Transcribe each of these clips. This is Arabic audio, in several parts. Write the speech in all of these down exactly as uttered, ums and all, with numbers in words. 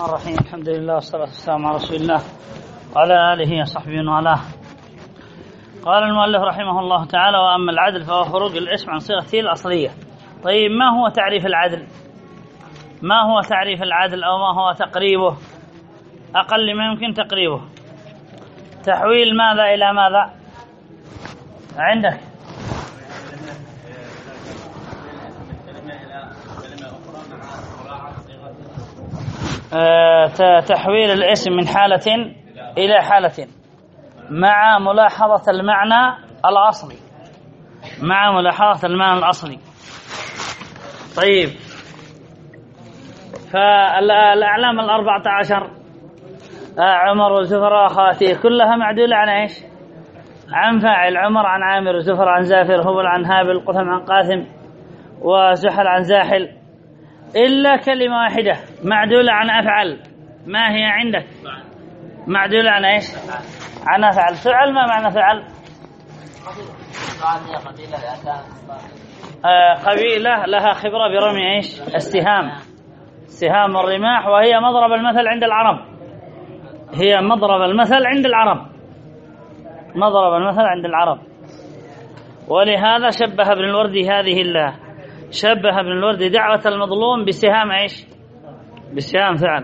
الرحيم. الحمد لله والصلاة والسلام على رسول الله وعلى آله وصحبه وعلاه. قال المؤلف رحمه الله تعالى: وأما العدل فهو خروج الاسم عن صيغته الأصلية. طيب، ما هو تعريف العدل؟ ما هو تعريف العدل أو ما هو تقريبه؟ أقل ما يمكن تقريبه. تحويل ماذا إلى ماذا عندك؟ تحويل الاسم من حالة إلى حالة مع ملاحظة المعنى الأصلي مع ملاحظة المعنى الأصلي. طيب، فالأعلام الأربعة عشر عمر وزفر وأخواته كلها معدولة عن إيش؟ عن فاعل. عمر عن عامر، وزفر عن زافر، هبل عن هابل، قثم عن قاثم، وزحل عن زاحل، إلا كلمة واحدة معدولة عن أفعل. ما هي عندك؟ معدولة عن إيش؟ عن أفعل. فعل، ما معنى فعل؟ آه قبيلة لها خبرة برمي إيش؟ استهام استهام الرماح، وهي مضرب المثل عند العرب هي مضرب المثل عند العرب مضرب المثل عند العرب ولهذا شبه ابن الوردي هذه الله شبه ابن الوردي دعوة المظلوم بسهام إيش؟ بسهام فعل.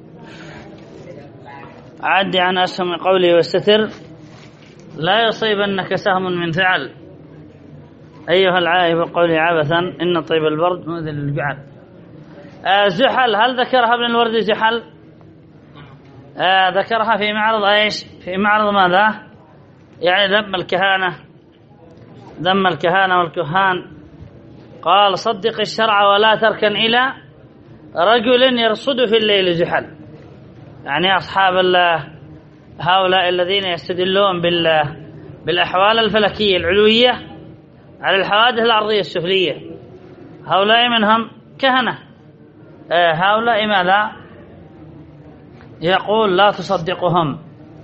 عد عن أسهم قوله واستتر لا يصيبنك سهم من فعل أيها العائب قولي عبثا إن طيب البرد مؤذن للجعل. آه زحل، هل ذكرها ابن الوردي زحل؟ آه ذكرها في معرض إيش؟ في معرض ماذا؟ يعني ذم الكهانة ذم الكهانة والكهان. قال: صدق الشرع ولا تركن إلى رجل يرصد في الليل زحل. يعني أصحاب الله هؤلاء الذين يستدلون بالله بالأحوال الفلكية العلوية على الحوادث الأرضية السفلية، هؤلاء منهم كهنة. آه هؤلاء ماذا؟ يقول: لا تصدقهم،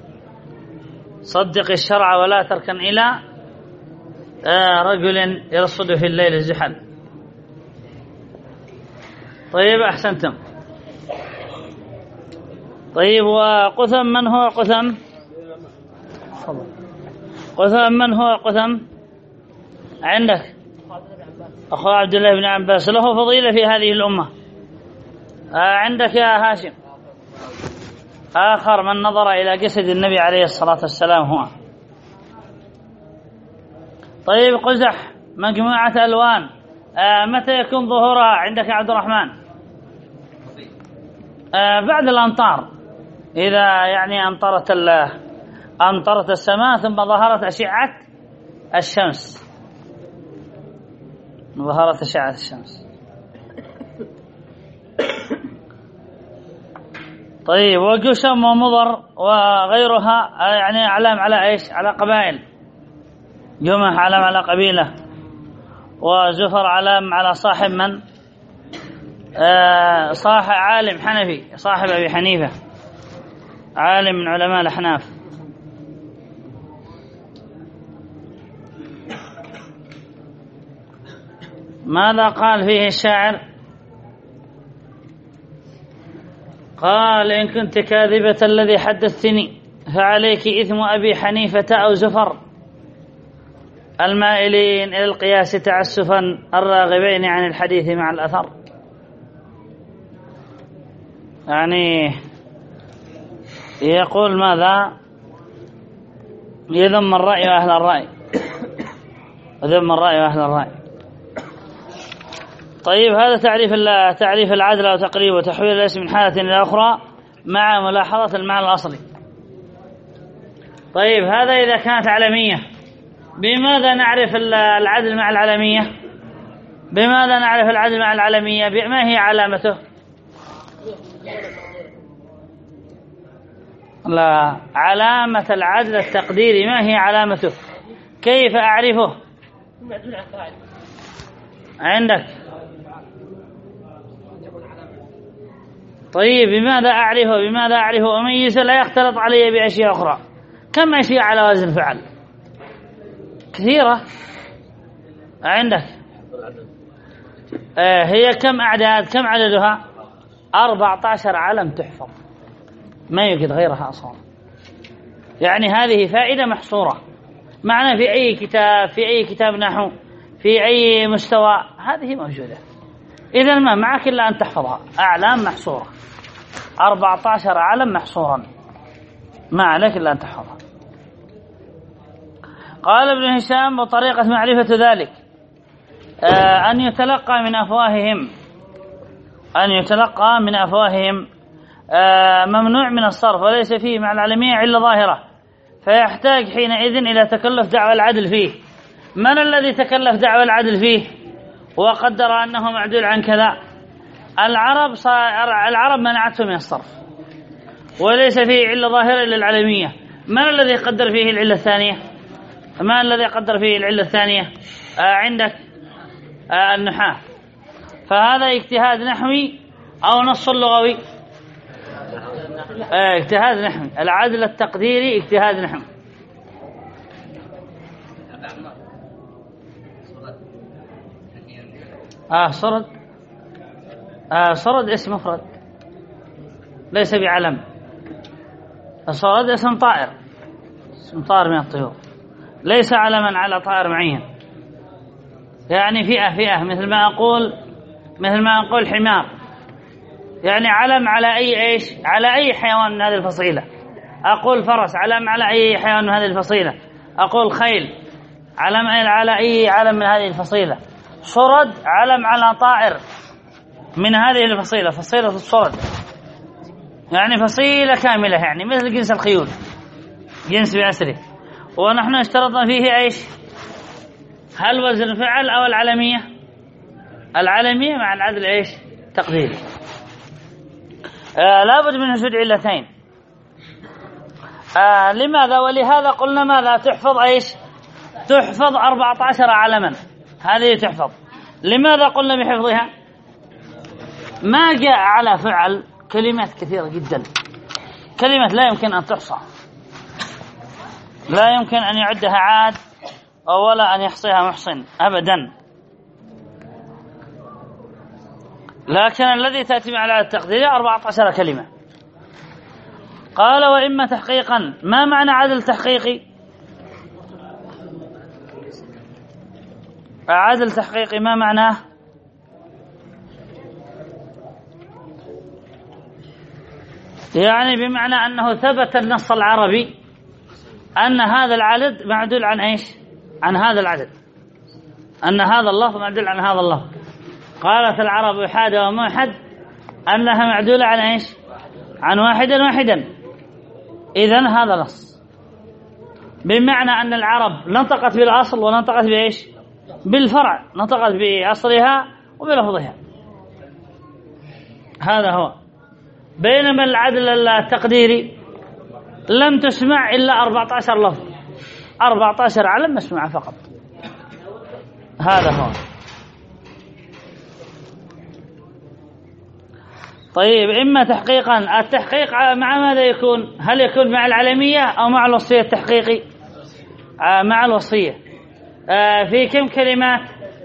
صدق الشرع ولا تركن إلى آه رجل يرصد في الليل زحل. طيب، أحسنتم. طيب، وقثم، من هو قثم؟ قثم من هو قثم عندك؟ أخو عبد الله بن عباس، له فضيلة في هذه الأمة. آه عندك يا هاشم آخر من نظر إلى جسد النبي عليه الصلاة والسلام هو. طيب، قزح مجموعة ألوان، آه متى يكون ظهورها عندك يا عبد الرحمن؟ آه بعد الأمطار، إذا يعني أمطرت الله أمطرت السماء ثم ظهرت أشعة الشمس ظهرت أشعة الشمس. طيب، وجشم ومضر وغيرها يعني علام على إيش؟ على قبائل. جمح علام على قبيلة، وزفر علام على صاحب من؟ آه صاحب عالم حنفي، صاحب أبي حنيفة، عالم من علماء الأحناف. ماذا قال فيه الشاعر؟ قال: إن كنت كاذبة الذي حدثتني فعليك إثم أبي حنيفة أو زفر المائلين إلى القياس تعسفا الراغبين عن الحديث مع الأثر. يعني يقول ماذا؟ يذم الرأي وأهل الرأي يذم الرأي وأهل الرأي. طيب، هذا تعريف تعريف العدل أو تقريبه: تحويل الاسم من حالة إلى أخرى مع ملاحظة المعنى الأصلي. طيب، هذا إذا كانت علمية. بماذا نعرف العدل مع العلمية؟ بماذا نعرف العدل مع العلمية؟ ما هي علامته؟ لا، علامة العدل التقديري. ما هي علامته؟ كيف أعرفه عندك؟ طيب، بماذا أعرفه بماذا أعرفه أميز لا يختلط علي بأشياء أخرى؟ كم أشياء على وزن فعل؟ كثيرة عندك. آه هي كم أعداد؟ كم عددها؟ أربعة عشر علم تحفظ، ما يوجد غيرها أصلا. يعني هذه فائدة محصورة معنا في أي كتاب، في أي كتاب نحو، في أي مستوى، هذه موجودة. إذن ما معك إلا أن تحفظها، أعلام محصورة، أربعة عشر علم محصورا، ما عليك إلا أن تحفظها. قال ابن هشام: وطريقة معرفة ذلك آه أن يتلقى من أفواههم أن يتلقى من أفواههم آه ممنوع من الصرف، وليس فيه مع العلمية علة ظاهرة، فيحتاج حينئذ إلى تكلف دعوى العدل فيه. من الذي تكلف دعوى العدل فيه وقدر أنه معدول عن كذا؟ العرب العرب منعته من الصرف، وليس فيه علة ظاهرة إلا العلمية. من الذي قدر فيه العلة الثانية؟ ما الذي قدر فيه العلة الثانية؟ آه عندك آه النحاة، فهذا اجتهاد نحوي أو نص لغوي؟ آه اجتهاد نحوي. العدل التقديري اجتهاد نحوي. آه صرد آه صرد اسم مفرد ليس بعلم. الصرد اسم طائر، اسم طائر من الطيور، ليس علما على طائر معين. يعني فئة فئة، مثل ما أقول مثل ما أقول حمار، يعني علم على أي إيش على أي حيوان من هذه الفصيلة. أقول فرس، علم على أي حيوان من هذه الفصيلة. أقول خيل، علم على أي علم من هذه الفصيلة. صرد علم على طائر من هذه الفصيلة، فصيلة الصرد، يعني فصيلة كاملة، يعني مثل جنس الخيول، جنس بأسره. ونحن اشترطنا فيه ايش؟ هل وزن فعل او العلمية؟ العلمية مع العدل ايش؟ تقديري. آه لابد من وجود علتين. آه لماذا؟ ولهذا قلنا ماذا تحفظ ايش؟ تحفظ أربعة عشر علما، هذه تحفظ. لماذا قلنا بحفظها؟ ما جاء على فعل كلمات كثيرة جدا، كلمة لا يمكن أن تحصى، لا يمكن أن يعدها عاد ولا أن يحصيها محصن أبدا. لكن الذي تأتي على التقدير أربعة عشر كلمة. قال: وإما تحقيقا. ما معنى عدل تحقيقي؟ عدل تحقيقي ما معناه؟ يعني بمعنى أنه ثبت النص العربي أن هذا العدد معدول عن إيش؟ عن هذا العدد، أن هذا اللفظ معدول عن هذا اللفظ. قالت العرب أحاد وموحد أنها معدولة عن إيش؟ عن واحدا واحدا. إذن هذا نص، بمعنى أن العرب نطقت بالأصل ونطقت بإيش؟ بالفرع، نطقت بأصلها وبلفظها. هذا هو. بينما العدل التقديري لم تسمع إلا أربعة عشر لفظ، أربعة عشر علم مسموعة فقط. هذا هو. طيب، إما تحقيقا. التحقيق مع ماذا يكون؟ هل يكون مع العلمية أو مع الوصية التحقيقي؟ مع الوصية. في كم كلمات؟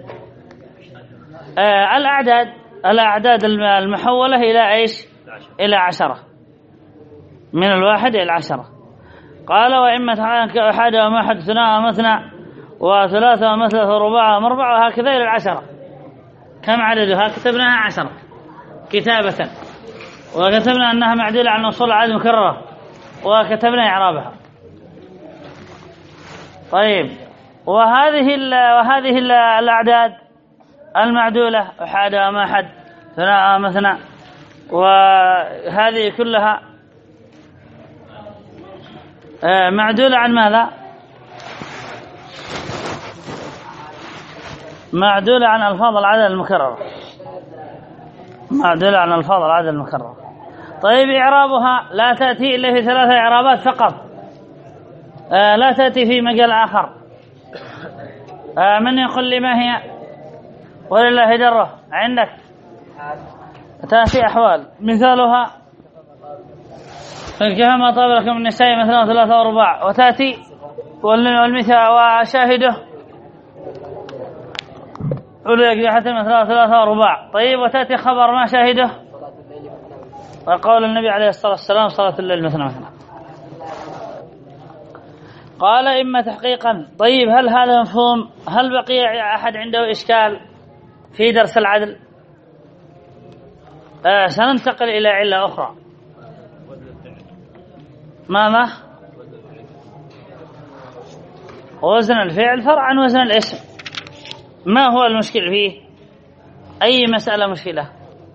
الأعداد الأعداد المحولة إلى إيش؟ إلى عشرة، من الواحد إلى عشرة. قال: وإما أحد ومحد ثناء ومثنى وثلاثة ومثلث ورباع ومربع، وهكذا إلى العشرة. كم عددها؟ كتبناها عشرة كتابة، وكتبنا أنها معدولة عن أصول العدد المكررة، وكتبنا إعرابها. طيب، وهذه ال وهذه ال الأعداد المعدولة أحد ومحد ثناء ومثنى، وهذه كلها معدولة عن ماذا؟ معدولة عن ألفاظ العدد المكررة، معدولة عن ألفاظ العدد المكررة. طيب، إعرابها لا تأتي إلا في ثلاثة إعرابات فقط، لا تأتي في مجال آخر. من يقول لي ما هي؟ ولله دره. عندك تأتي أحوال، مثالها فالكهما طاب لكم النساء مثلا ثلاثة ورباع، وتأتي والمثال وشاهده أولي أجنحة مثلا ثلاثة ورباع. طيب، وتأتي خبر ما شاهده وقول النبي عليه الصلاة والسلام صلاة الليل مثنى مثنى. قال إما تحقيقا. طيب هل هذا مفهوم؟ هل بقي أحد عنده إشكال في درس العدل؟ آه سننتقل إلى علة أخرى. ماذا؟ وزن الفعل فرع عن وزن الاسم. ما هو المشكل فيه؟ أي مسألة مشكلة؟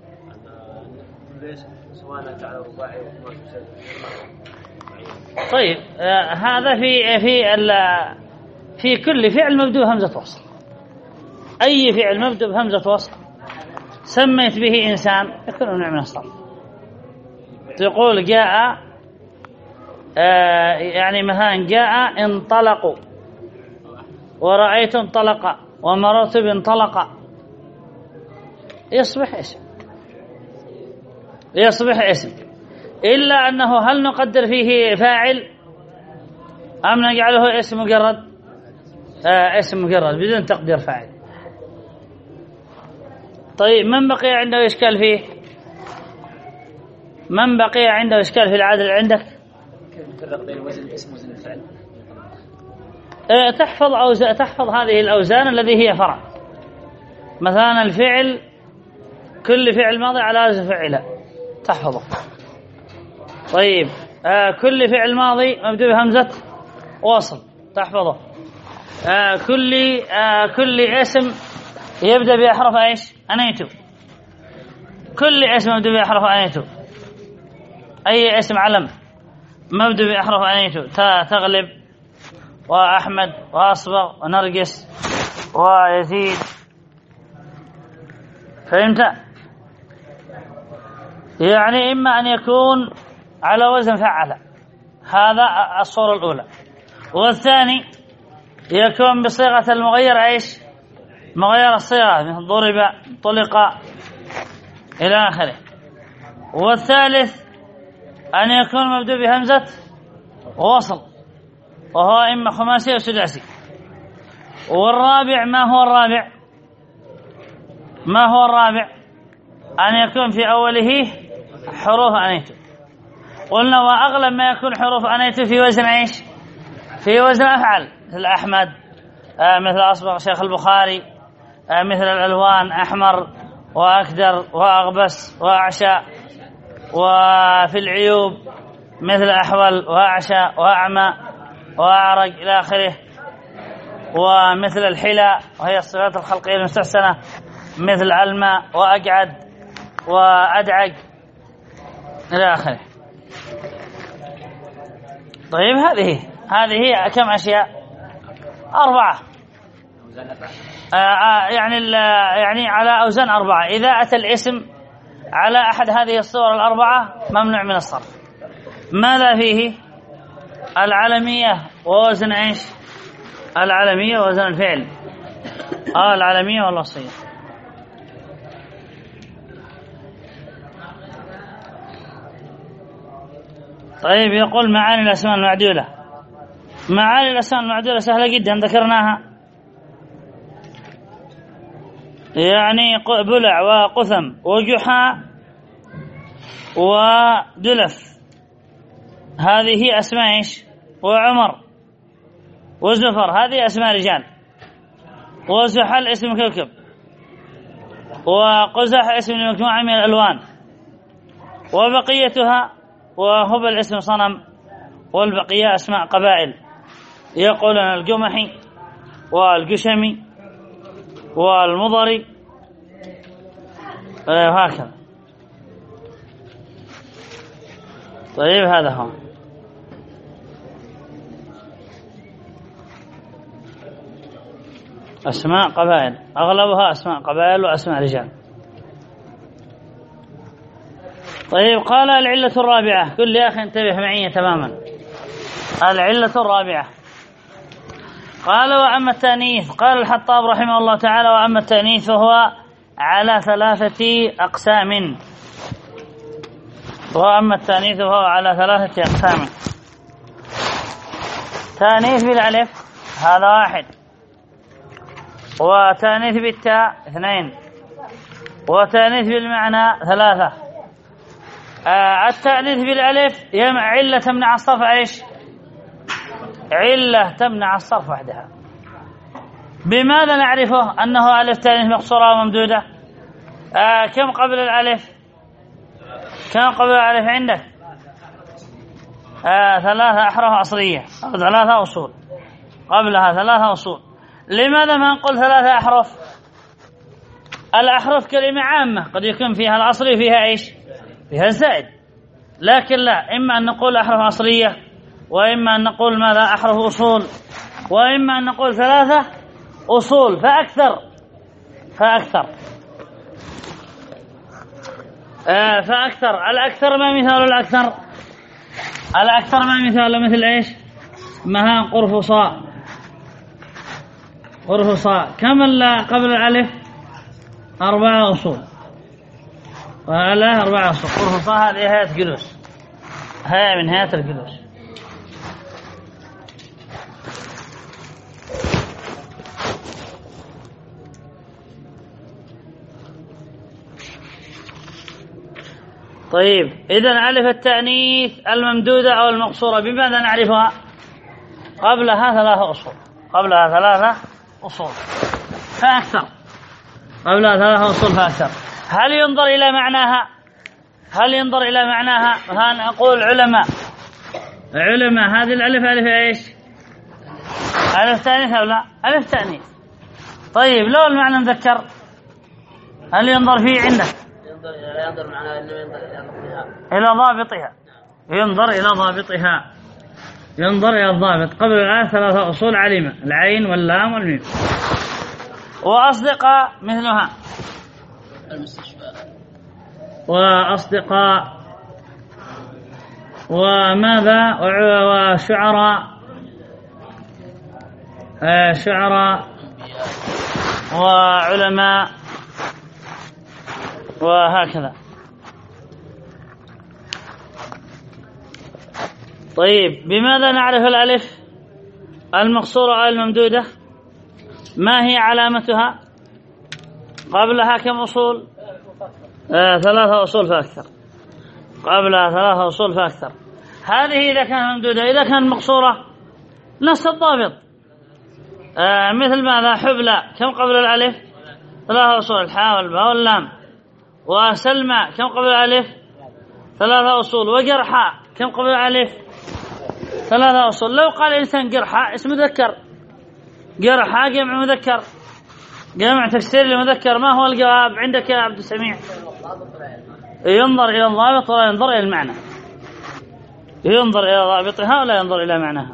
طيب آه هذا في في في كل فعل مبدوء همزة وصل. أي فعل مبدوء بهمزة وصل سميت به إنسان يكون نوع من الصرف. تقول جاء آه يعني مثلا جاء انطلقوا، ورأيت انطلق، ومررت بانطلق، يصبح اسم، يصبح اسم. إلا أنه هل نقدر فيه فاعل أم نجعله اسم مجرد؟ آه اسم مجرد بدون تقدير فاعل. طيب من بقي عنده إشكال فيه؟ من بقي عنده إشكال في العدل عندك؟ كيف نفرق بين وزن الاسم ووزن الفعل؟ آه تحفظ أوزان، تحفظ هذه الأوزان الذي هي فرع. مثلا الفعل كل فعل ماضي على وزن فعل تحفظه. طيب آه كل فعل ماضي مبدوء بهمزة وصل تحفظه. آه كل آه كل اسم يبدأ بأحرف ايش؟ أنيتو. كل اسم مبدوء بأحرف أنيتو. أي اسم علم مبدوء بأحرف أنيتو، تغلب وأحمد وأصبغ ونرجس ويزيد. فهمت؟ يعني إما أن يكون على وزن فعل، هذا الصورة الأولى. والثاني يكون بصيغة المغير ايش؟ مغير الصيغة، مثل ضرب، طلق إلى آخره. والثالث أن يكون مبدوء بهمزة ووصل، وهو إما خماسي أو سداسي. والرابع ما هو الرابع؟ ما هو الرابع؟ أن يكون في أوله حروف أنيتو. قلنا وأغلب ما يكون حروف أنيتو في وزن ايش؟ في وزن أفعل، مثل أحمد، آه مثل أصبغ شيخ البخاري، آه مثل الألوان أحمر وأكدر وأغبس وأعشى. وفي العيوب مثل أحول وأعشى وأعمى وأعرج إلى آخره. ومثل الحلى وهي الصفات الخلقية المستحسنة، مثل علمى وأقعد وأدعج إلى آخره. طيب هذه هذه كم أشياء؟ أربعة. آه يعني يعني على أوزان أربعة. إذا أتى الاسم على أحد هذه الصور الأربعة ممنوع من الصرف. ماذا فيه؟ العلمية ووزن ايش؟ العلمية ووزن الفعل. آه العلمية والوصفية. طيب يقول معاني الأسماء المعدولة. معاني الأسماء المعدولة سهلة جدا ذكرناها، يعني بلع وقثم وجحا ودلف، هذه أسماء ايش؟ وعمر وزفر هذه أسماء رجال. وزحل اسم كوكب، وقزح اسم مجموعة من الألوان، وبقيتها وهبل اسم صنم، والبقية أسماء قبائل. يقولون الجمحي والقشمي والمضري وهكذا. طيب هذا هو. أسماء قبائل، أغلبها أسماء قبائل وأسماء رجال. طيب قال العلة الرابعة. كل أخ انتبه معي تماما. العلة الرابعة قال وأما التأنيث. قال الحطاب رحمه الله تعالى وأما التأنيث فهو على ثلاثة أقسام. وأما التأنيث فهو على ثلاثة أقسام. تأنيث بالألف هذا واحد، وتأنيث بالتاء اثنين، وتأنيث بالمعنى ثلاثة. آه التأنيث بالألف علة تمنع الصرف إيش؟ علة تمنع الصرف وحدها. بماذا نعرفه أنه ألف تأنيث مقصورة وممدودة؟ آه كم قبل الألف؟ كم قبل الألف عندك؟ آه ثلاثة أحرف أصلية أو ثلاثة أصول، قبلها ثلاثة أصول. لماذا ما نقول ثلاثة أحرف؟ الأحرف كلمة عامة قد يكون فيها الأصلي فيها إيش؟ فيها الزائد، لكن لا، إما أن نقول أحرف أصلية، وإما أن نقول ماذا؟ أحرف أصول، وإما أن نقول ثلاثة أصول فأكثر فأكثر آه فأكثر. الأكثر ما مثال الأكثر؟ الأكثر ما مثال مثل إيش؟ مها قرفصاء، قرفصاء. كم قبل الألف؟ أربعة أصول، وعلى أربعة أصول. قرفصاء هذه هيئة جلوس، هيئة من هيئة الجلوس. طيب، إذن ألف التأنيث الممدودة أو المقصورة بماذا نعرفها؟ قبلها ثلاثة أصول، قبلها ثلاثة أصول فأكثر، قبلها ثلاثة أصول فأكثر. هل ينظر إلى معناها؟ هل ينظر إلى معناها؟ ها نقول علماء علماء هذه الألف ألف إيش؟ ألف تأنيث أو لا؟ ألف تأنيث. طيب، لو المعنى مذكر هل ينظر فيه عندك؟ ينظر معناها أنه ينظر إلى ضابطها، إلى ضابطها، ينظر إلى ضابطها، ينظر إلى الضابط. قبل الآن ثلاثة أصول علم، العين واللام والميم. وأصدقاء مثلها المستشفى، وأصدقاء، وماذا؟ وشعراء، آه شعراء وعلماء وهكذا. طيب، بماذا نعرف الألف المقصورة أو الممدودة؟ ما هي علامتها؟ قبلها كم أصول؟ آه ثلاثة أصول فأكثر، قبلها ثلاثة أصول فأكثر. هذه إذا كانت ممدودة. إذا كانت مقصورة نفس الضابط، آه مثل ماذا؟ حبلى، كم قبل الألف؟ ثلاثة أصول، الحاء والباء واللام. وسلمى، كم قبل الألف؟ ثلاثة أصول. وجرحى، كم قبل الألف؟ ثلاثة أصول. لو قال إنسان جرحى اسم مذكر، جرحى جمع مذكر، جمع تكسير لمذكر، ما هو الجواب عندك يا عبد السميع؟ ينظر إلى الضابط ولا ينظر إلى المعنى؟ ينظر إلى ضابطها ولا ينظر إلى معناها؟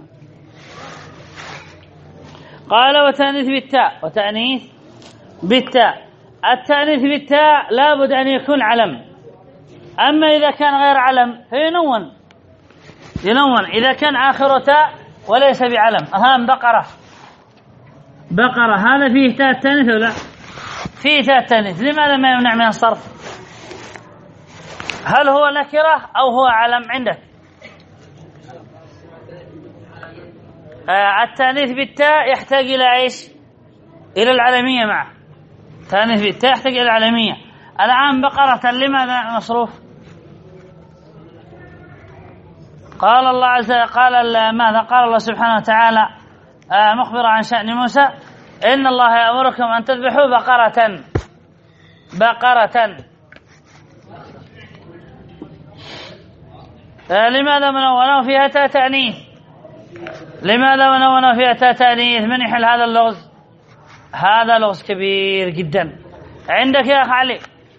قال وتأنيث بالتاء، وتأنيث بالتاء. التأنيث بالتاء لابد أن يكون علم، أما إذا كان غير علم فينون، ينون. إذا كان آخر تاء وليس بعلم، أهام بقرة، بقرة، هذا فيه تاء التأنيث ولا فيه تاء التأنيث؟ لماذا ما يمنع من الصرف؟ هل هو نكرة أو هو علم عندك؟ آه التأنيث بالتاء يحتاج إلى إيش؟ إلى العلمية معه. التأنيث بالتاء يحتاج إلى العلمية. الآن بقرة لماذا مصروف؟ قال الله عز وجل، قال ماذا؟ قال الله سبحانه وتعالى آه مخبرا عن شأن موسى: إن الله يأمركم أن تذبحوا بقرة، بقرة. آه لماذا منونه فيها تاء تأنيث؟ لماذا منونه فيها تاء تأنيث؟ من يحل هذا اللغز؟ هذا لغز كبير جدا عندك يا أخ علي.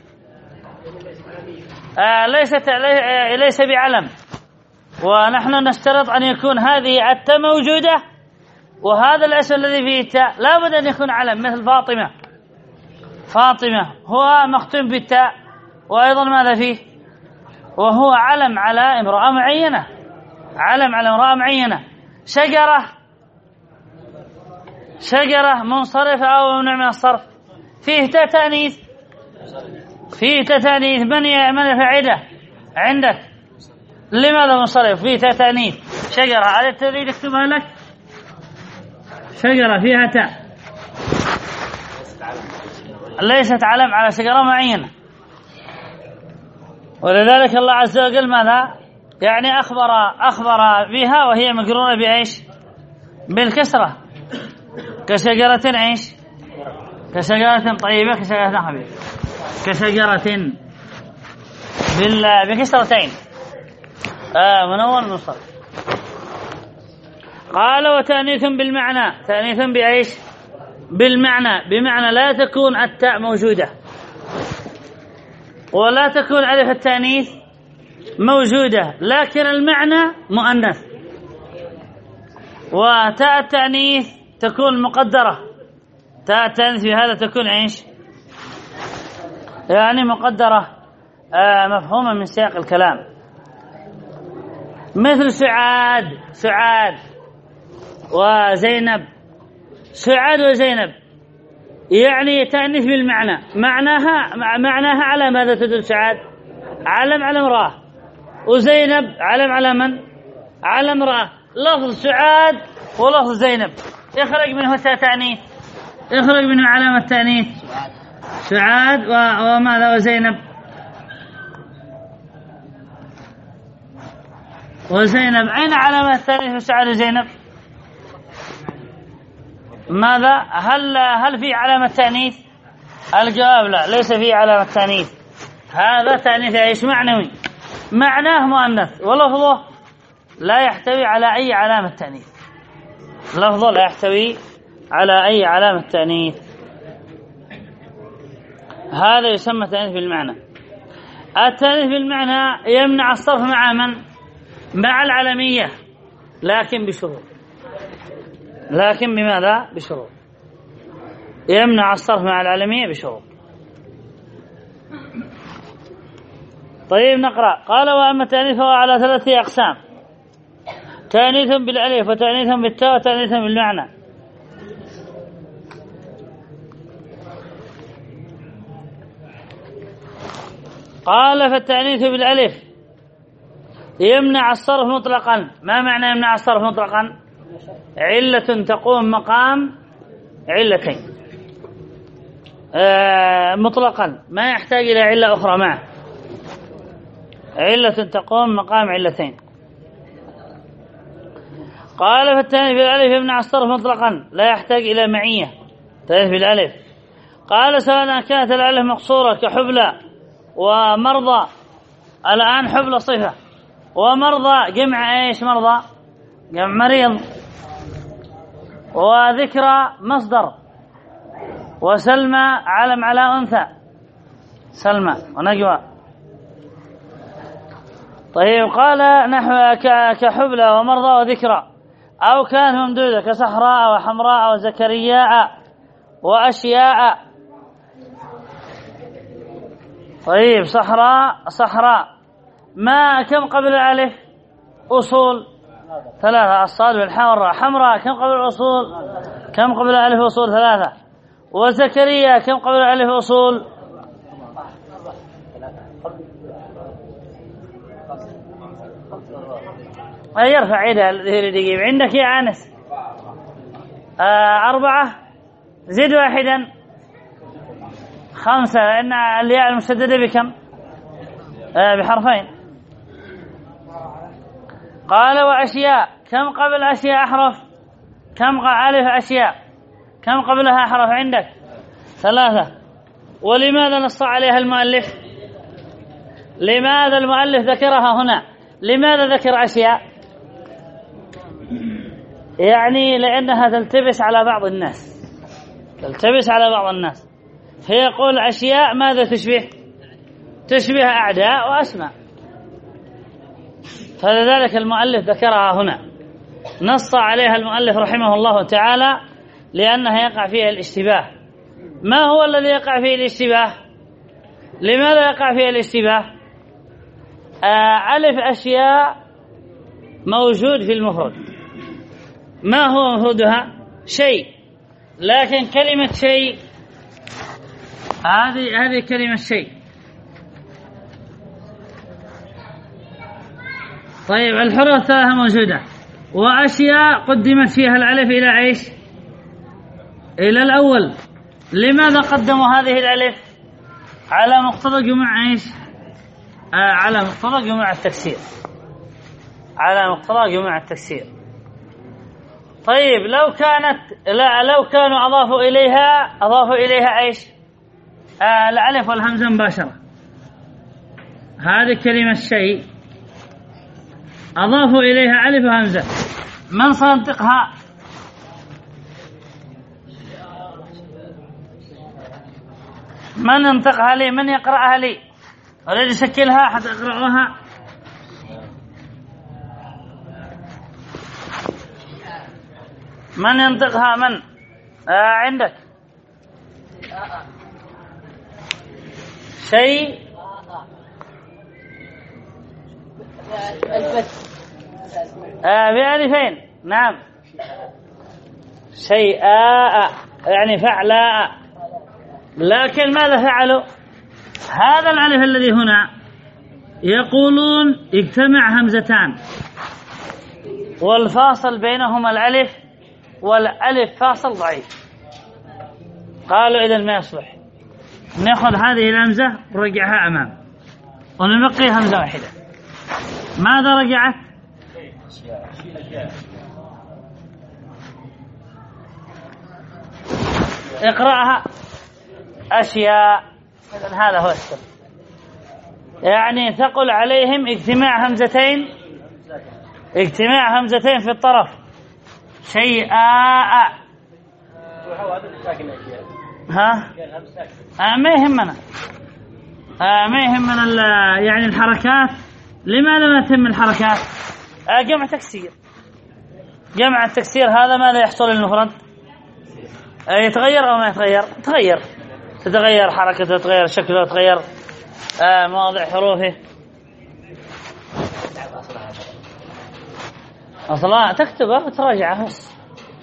آه ليست ليس بعلم، ونحن نشترط أن يكون هذه التاء موجودة، وهذا الاسم الذي فيه التاء لابد أن يكون علم، مثل فاطمة. فاطمة هو مختوم بالتاء، وأيضا ماذا فيه؟ وهو علم على امرأة معينة، علم على امرأة معينة. شجرة، شجرة منصرفة أو ممنوع من الصرف، فيه تاء تأنيث، فيه تاء تأنيث. من من فاعله عندك؟ لماذا منصرف؟ فيه تاء تأنيث. شجرة، هذا تريد اكتبها لك؟ شجرة فيها تاء، ليست علم على شجرة معينة. ولذلك الله عز وجل ماذا يعني أخبر أخبر بها وهي مقرونة بإيش؟ بالكسرة، كشجرة إيش؟ كشجرة طيبة، كشجرة خبيثة، كشجرة بكسرتين آه منون منصرف. قال وتأنيث بالمعنى، تأنيث بإيش؟ بالمعنى، بمعنى لا تكون التاء موجودة ولا تكون ألف التأنيث موجودة، لكن المعنى مؤنث، وتاء التأنيث تكون مقدرة، تاء التأنيث في هذا تكون إيش؟ يعني مقدرة آه مفهومة من سياق الكلام، مثل سعاد، سعاد وزينب، سعاد وزينب يعني تأنيث بالمعنى، معناها معناها على ماذا تدل سعاد؟ علم على امرأة، وزينب علم على من؟ على امرأة. لفظ سعاد ولفظ زينب يخرج منه تأنيث، يخرج منه علامة تأنيث سعاد وماذا؟ وزينب، وزينب أين علامة التأنيث في سعاد وزينب؟ ماذا؟ هل هل في علامة تأنيث؟ الجواب لا، ليس في علامة تأنيث، هذا تأنيث ايش؟ معنوي، معناه مؤنث، ولفظه لا يحتوي على أي علامة تأنيث، لفظه لا يحتوي على أي علامة تأنيث، هذا يسمى تأنيث بالمعنى. التأنيث بالمعنى يمنع الصرف مع من؟ مع العلمية، لكن بشروط، لكن بماذا؟ بشروط، يمنع الصرف مع العلمية بشروط. طيب نقرأ. قال وأما التأنيث فهو على ثلاثة أقسام: تأنيث بالألف، وتأنيث بالتاء، وتأنيث بالمعنى. قال فالتأنيث بالألف يمنع الصرف مطلقا. ما معنى يمنع الصرف مطلقا؟ علة تقوم مقام علتين آه مطلقا، ما يحتاج إلى علة أخرى معه، علة تقوم مقام علتين. قال فالتأنيث بالألف يمنع الصرف مطلقا، لا يحتاج إلى معية، تأنيث بالألف. قال سواء كانت الألف مقصورة كحبلى ومرضى، الآن حبلى صفة ومرضى جمع ايش؟ مرضى جمع مريض، وذكرى مصدر، وسلمى علم على أنثى سلمى ونجوى. طيب قال نحو كحبلى ومرضى وذكرى، أو كانت ممدودة كصحراء وحمراء وزكرياء وأشياء. طيب صحراء، صحراء ما كم قبل الألف؟ أصول ثلاثة، الصاد والحاء والراء. حمراء كم قبل الأصول؟ كم قبل الألف؟ أصول ثلاثة. وزكريا كم قبل الألف؟ أصول يرفع عيدها الذي عندك يا أنس. آه أربعة، زد واحدا، خمسة، لأن الياء المشددة بكم؟ آه بحرفين. قال وأشياء كم قبل أشياء أحرف؟ كم ألف أشياء كم قبلها أحرف عندك؟ ثلاثة. ولماذا نص عليها المؤلف؟ لماذا المؤلف ذكرها هنا؟ لماذا ذكر أشياء؟ يعني لأنها تلتبس على بعض الناس، تلتبس على بعض الناس، فيقول أشياء ماذا تشبه؟ تشبه أعداء وأسماء، فلذلك المؤلف ذكرها هنا، نص عليها المؤلف رحمه الله تعالى لأنها يقع فيها الاشتباه. ما هو الذي يقع فيه الاشتباه؟ لماذا يقع فيها الاشتباه؟ آه ألف أشياء موجود في المفرد، ما هو مفردها؟ شيء، لكن كلمة شيء هذه هذه كلمة شيء. طيب الحروف الثلاثة موجودة، وأشياء قدمت فيها الألف إلى عيش إلى الأول. لماذا قدموا هذه الألف على مقتضى جموع عيش؟ آه على مقتضى جموع التكسير، على مقتضى جموع التكسير. طيب لو كانت لا لو كانوا أضافوا إليها أضافوا إليها إيش؟ آه الألف والهمزة مباشرة. هذه كلمة شيء أضافوا إليها ألف وهمزة، من سينطقها؟ من ينطقها لي؟ من يقرأها لي؟ أريد أشكلها حتى أقرأها. من ينطقها؟ من آه عندك شيء آه بألفين؟ نعم، شيئاء يعني فعلاء. لكن ماذا فعلوا؟ هذا الألف الذي هنا يقولون اجتمع همزتان والفاصل بينهما الألف، والألف فاصل ضعيف. قالوا إذن ما يصلح، نأخذ هذه الهمزة ونرجعها أمام ونبقي همزة واحدة. ماذا رجعت؟ اقرأها. أشياء. هذا هو السر، يعني ثقل عليهم اجتماع همزتين، اجتماع همزتين في الطرف. شيئاء. ها آه ما يهمنا، آه ما يهمنا يعني الحركات. لماذا ما تهم الحركات؟ آه جمع تكسير. جمع التكسير هذا ماذا يحصل للمفرد؟ آه يتغير أو ما يتغير؟ تغير، تتغير حركته، تتغير شكله، تتغير آه مواضع حروفه. أصلا تكتبه وتراجعه بس،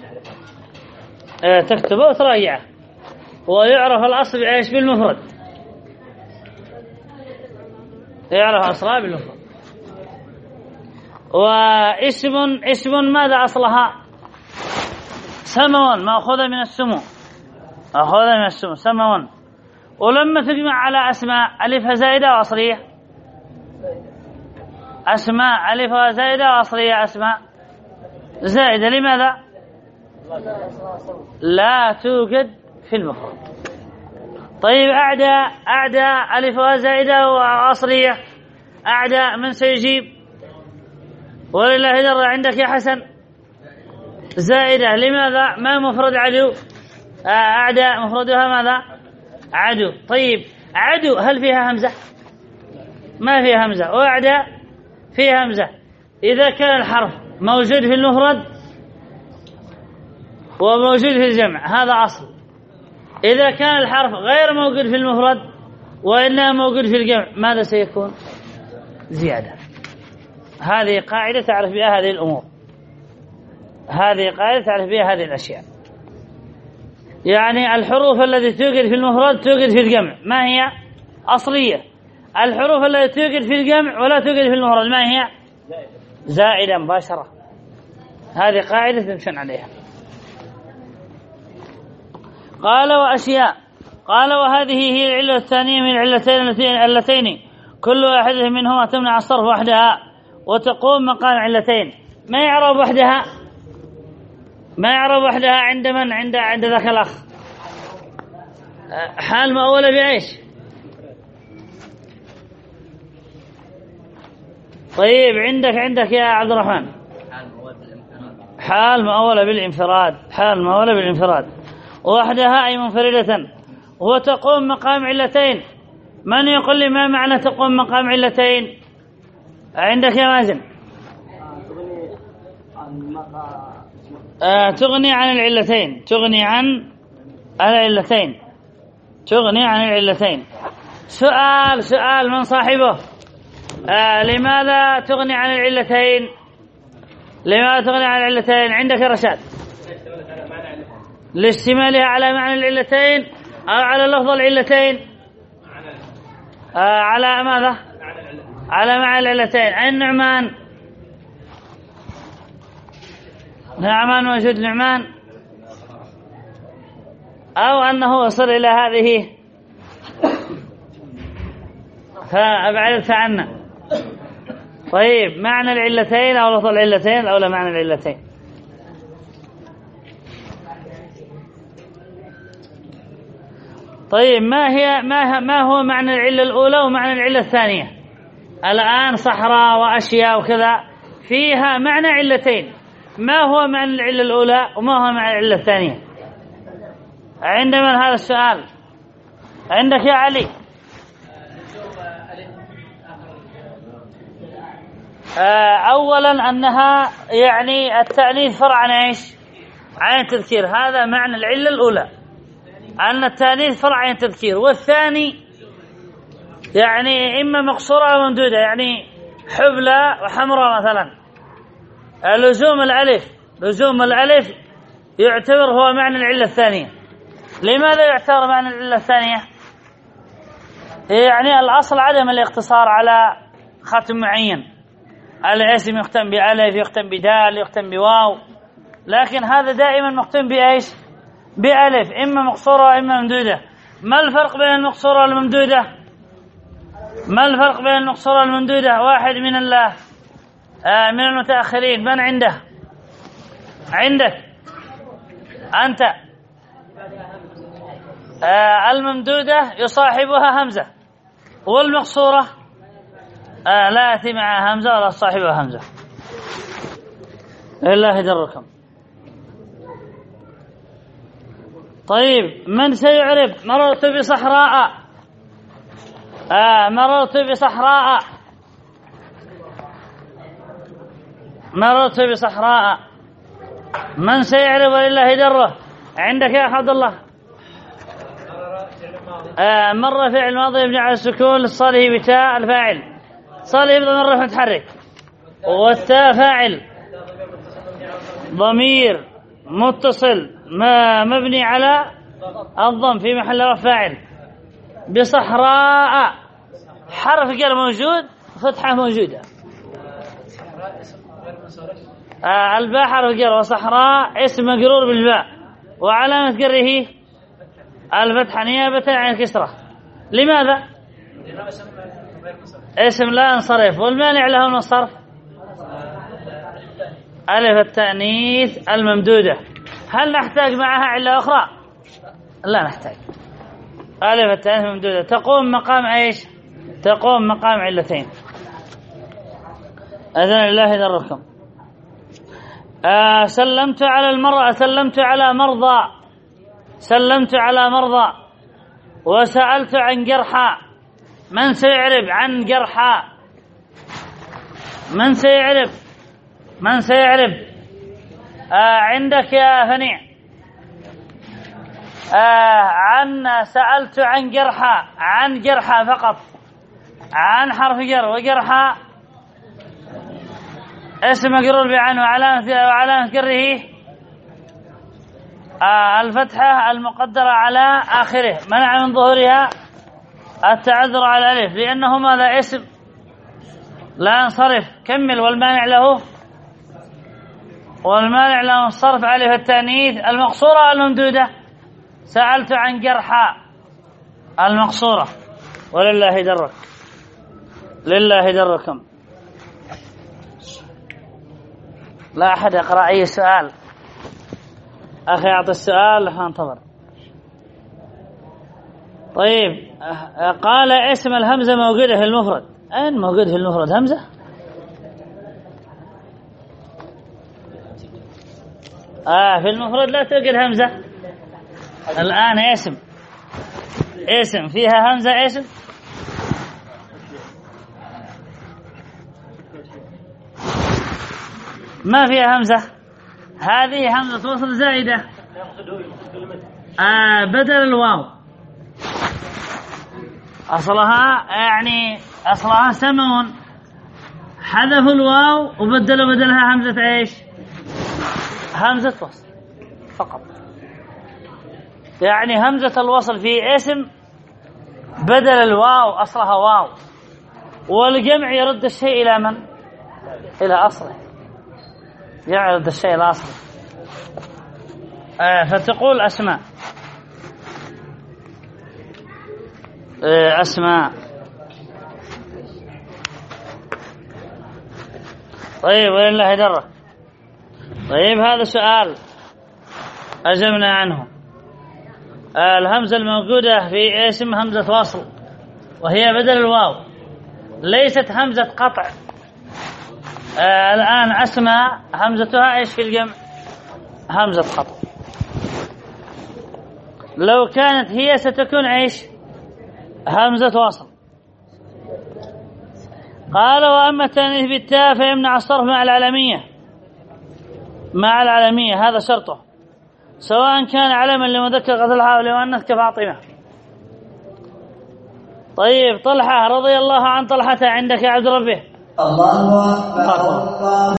آه تكتبه وتراجعه، ويعرف الأصل إيش؟ بالمفرد، يعرف أصلها بالمفرد. واسم اسم ماذا أصلها؟ سمون، مأخوذة من السمو، مأخوذة من السمو سمون. ولما تجمع على أسماء ألفها زائدة وأصلية، أسماء ألفها زائدة وأصلية أسماء زائدة. لماذا؟ لا توجد في المفرد. طيب أعداء، أعداء ألفها زائدة وأصلية، أعداء من سيجيب؟ ولله در عندك يا حسن زائدة. لماذا؟ ما مفرد عدو؟ أعداء مفردها ماذا؟ عدو. طيب عدو هل فيها همزة؟ ما فيها همزة. وأعداء فيها همزة. إذا كان الحرف موجود في المفرد وموجود في الجمع هذا أصل. إذا كان الحرف غير موجود في المفرد وإنما موجود في الجمع ماذا سيكون؟ زيادة. هذه قاعدة تعرف بها هذه الأمور، هذه قاعدة تعرف بها هذه الأشياء. يعني الحروف التي توجد في المفرد توجد في الجمع ما هي؟ أصلية. الحروف التي توجد في الجمع ولا توجد في المفرد ما هي؟ زائدة مباشرة. هذه قاعدة تمشن عليها. قال وأشياء. قال وهذه هي العلة الثانية من العلتين اللتين كل واحدة منهما تمنع الصرف وحدها وتقوم مقام علتين. ما يعرب وحدها؟ ما يعرب وحدها عند من؟ عند عند ذاك الأخ. حال مؤولة بإيش؟ طيب عندك عندك يا عبد الرحمن حال مؤولة بالانفراد. حال مؤولة بالانفراد وحدها أي منفردة وتقوم مقام علتين. من يقول لي ما معنى تقوم مقام علتين؟ عندك يا مازن. آه تغني عن العلتين، تغني عن العلتين، تغني عن العلتين. سؤال سؤال من صاحبه؟ آه لماذا تغني عن العلتين؟ لماذا تغني عن العلتين؟ عندك يا رشاد. لاشتمالها على معنى العلتين أو على لفظ العلتين؟ آه على ماذا؟ على معنى العلتين. أين نعمان؟ نعمان موجود نعمان؟ أو أنه وصل إلى هذه فأبعدت عنا. طيب معنى العلتين أو لفظ العلتين أو لا معنى العلتين؟ طيب ما هي ما ما هو معنى العلة الأولى ومعنى العلة الثانية؟ الآن صحراء وأشياء وكذا فيها معنى علتين، ما هو معنى العلة الأولى وما هو معنى العلة الثانية؟ عند من هذا السؤال؟ عندك يا علي. أولا أنها يعني التأنيث فرع عن إيش؟ عن التذكير، هذا معنى العلة الأولى، أن التأنيث فرع عن التذكير. والثاني يعني إما مقصورة أو ممدودة، يعني حبلى وحمراء مثلا، لزوم الألف لزوم الألف يعتبر هو معنى العلة الثانية. لماذا يعتبر معنى العلة الثانية؟ يعني الأصل عدم الاقتصار على ختم معين، الاسم يختم بألف يختم بدال يختم بواو، لكن هذا دائما مختم بإيش؟ بألف، إما مقصورة وإما ممدودة. ما الفرق بين المقصورة والممدودة؟ ما الفرق بين المقصورة والممدودة؟ واحد من الله آه من المتأخرين من عنده؟ عندك أنت. آه الممدودة يصاحبها همزة، والمقصورة آه لا يأتي معها همزة ولا صاحبها همزة. الله يدركم. طيب من سيعرف مررت بصحراء؟ آه مررت بصحراء مررت بصحراء من سيعرف ولله دره؟ عندك يا عبد الله. آه مر فعل ماضي يبني على السكون للصالح بتاء الفاعل، صالح بضمير رفع متحرك، والتاء فاعل ضمير متصل ما مبني على الضم في محل رفع فاعل. بصحراء حرف جر موجود، فتحة موجودة. آه الباء حرف جر، وصحراء اسم مجرور بالباء، وعلامة جره الفتحة نيابة عن الكسرة. لماذا؟ اسم لا ينصرف، والمانع له من الصرف ألف التأنيث الممدودة. هل نحتاج معها علة أخرى؟ لا نحتاج. ألف التأنيث الممدودة تقوم مقام إيش؟ تقوم مقام علتين. أذن الله يدركم. آه سلمت على المرأة، سلمت على مرضى، سلمت على مرضى، وسألت عن جرحى. من سيعرف عن جرحى؟ من سيعرف؟ من سيعرف؟ آه عندك يا فنيع. آه عن سألت عن جرحى، عن جرحى فقط، عن حرف جر، وجرحى اسم مجرور بعن وعلامة وعلامة جره آه الفتحة المقدرة على آخره، منع من ظهورها التعذر على الألف لأنه ماذا؟ اسم لا ينصرف. كمل. والمانع له والمانع له الصرف ألف التأنيث المقصورة الممدودة. سألت عن جرحى المقصورة. ولله درك، لله دركم. لا أحد يقرأ أي سؤال. أخي أعطي السؤال فانتظر. طيب قال اسم الهمزة موجودة في المفرد. أين موجود في المفرد همزة؟ آه في المفرد لا توجد همزة. الآن اسم اسم فيها همزة. اسم ما فيها همزة. هذه همزة وصل زائدة آه بدل الواو. أصلها يعني أصلها سمون، حذفوا الواو وبدلوا بدلها همزة إيش؟ همزة وصل فقط. يعني همزة الوصل في اسم بدل الواو أصلها واو، والجمع يرد الشيء إلى من؟ إلى أصله. يعرض الشيء إلى أصله. آه فتقول أسماء. آه أسماء طيب ولله درة. طيب هذا سؤال أجبنا عنه. الهمزة الموجودة في اسم همزة وصل وهي بدل الواو، ليست همزة قطع. آه الآن أسمى همزتها إيش في الجمع؟ همزة قطع. لو كانت هي ستكون إيش؟ همزة وصل. قال وأما التأنيث بالتاء فيمنع الصرف مع العلمية، مع العلمية هذا شرطه، سواء كان علما لمذكر قتلها أو لمؤنث كفاطمة. طيب طلحة رضي الله عن طلحة عندك يا عبد ربه. الله أكبر.